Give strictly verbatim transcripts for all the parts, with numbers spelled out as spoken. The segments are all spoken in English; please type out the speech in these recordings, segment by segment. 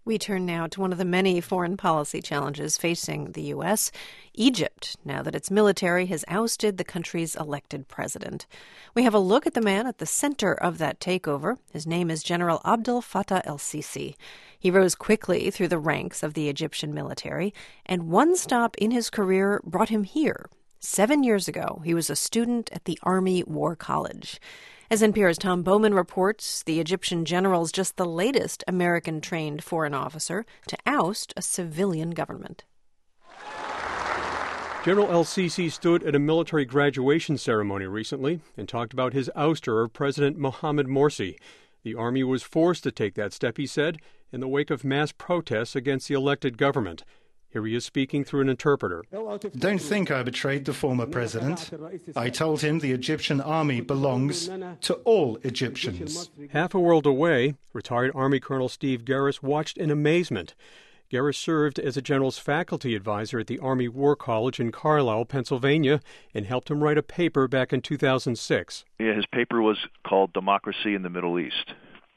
We turn now to one of the many foreign policy challenges facing the U S, Egypt, now that its military has ousted the country's elected president. We have a look at the man at the center of that takeover. His name is General Abdel Fattah el-Sisi. He rose quickly through the ranks of the Egyptian military, and one stop in his career brought him here. Seven years ago, he was a student at the Army War College. As N P R's Tom Bowman reports, the Egyptian general is just the latest American-trained foreign officer to oust a civilian government. General el-Sisi stood at a military graduation ceremony recently and talked about his ouster of President Mohamed Morsi. The army was forced to take that step, he said, in the wake of mass protests against the elected government. Here he is speaking through an interpreter. Don't think I betrayed the former president. I told him the Egyptian army belongs to all Egyptians. Half a world away, retired Army Colonel Steve Garris watched in amazement. Garris served as a general's faculty advisor at the Army War College in Carlisle, Pennsylvania, and helped him write a paper back in two thousand six. Yeah, his paper was called Democracy in the Middle East.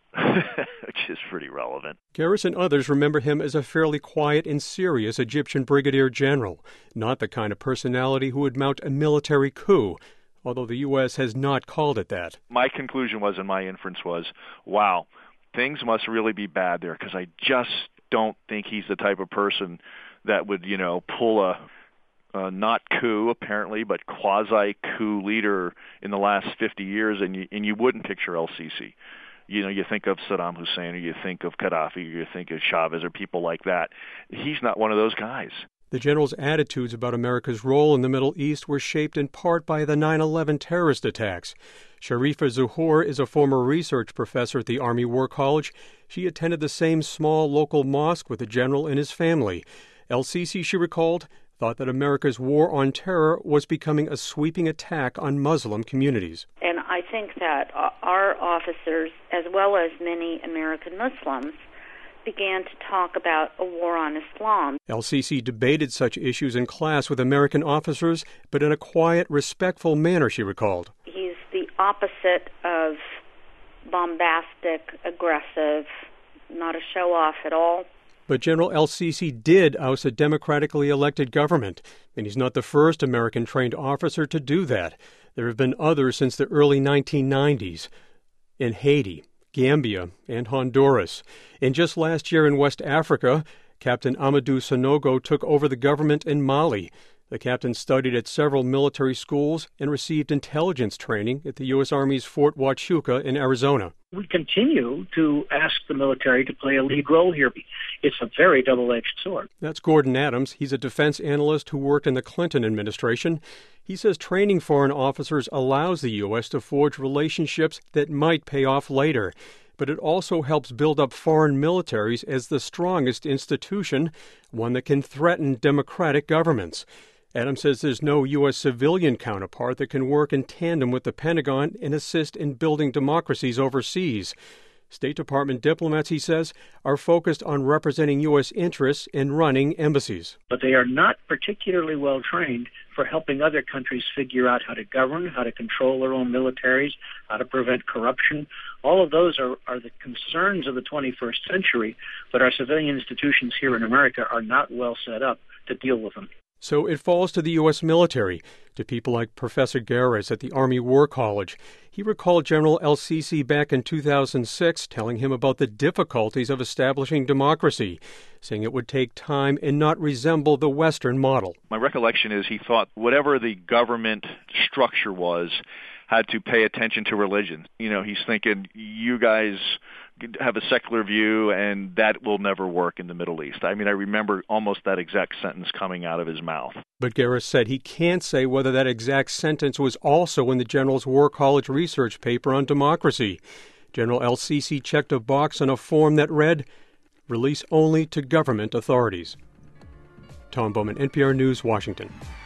Which is pretty relevant. Garris and others remember him as a fairly quiet and serious Egyptian brigadier general, not the kind of personality who would mount a military coup, although the U S has not called it that. My conclusion was, and my inference was, wow, things must really be bad there, because I just don't think he's the type of person that would, you know, pull a Uh, not coup, apparently, but quasi-coup leader in the last fifty years, and you, and you wouldn't picture el-Sisi. You know, you think of Saddam Hussein, or you think of Gaddafi, or you think of Chavez, or people like that. He's not one of those guys. The general's attitudes about America's role in the Middle East were shaped in part by the nine eleven terrorist attacks. Sharifa Zuhur is a former research professor at the Army War College. She attended the same small local mosque with the general and his family. El-Sisi, she recalled, thought that America's war on terror was becoming a sweeping attack on Muslim communities. And I think that our officers, as well as many American Muslims, began to talk about a war on Islam. El-Sisi debated such issues in class with American officers, but in a quiet, respectful manner, she recalled. He's the opposite of bombastic, aggressive, not a show-off at all. But General el-Sisi did oust a democratically elected government, and he's not the first American-trained officer to do that. There have been others since the early nineteen nineties in Haiti, Gambia, and Honduras. And just last year in West Africa, Captain Amadou Sanogo took over the government in Mali. The captain studied at several military schools and received intelligence training at the U S. Army's Fort Huachuca in Arizona. We continue to ask the military to play a lead role here. It's a very double-edged sword. That's Gordon Adams. He's a defense analyst who worked in the Clinton administration. He says training foreign officers allows the U S to forge relationships that might pay off later. But it also helps build up foreign militaries as the strongest institution, one that can threaten democratic governments. Adams says there's no U S civilian counterpart that can work in tandem with the Pentagon and assist in building democracies overseas. State Department diplomats, he says, are focused on representing U S interests and running embassies. But they are not particularly well trained for helping other countries figure out how to govern, how to control their own militaries, how to prevent corruption. All of those are, are the concerns of the twenty-first century, but our civilian institutions here in America are not well set up to deal with them. So it falls to the U S military, to people like Professor Garris at the Army War College. He recalled General el-Sisi back in two thousand six telling him about the difficulties of establishing democracy, saying it would take time and not resemble the Western model. My recollection is he thought whatever the government structure was had to pay attention to religion. You know, he's thinking, you guys have a secular view, and that will never work in the Middle East. I mean, I remember almost that exact sentence coming out of his mouth. But Garris said he can't say whether that exact sentence was also in the General's War College research paper on democracy. General el-Sisi checked a box on a form that read, "Release only to government authorities." Tom Bowman, N P R News, Washington.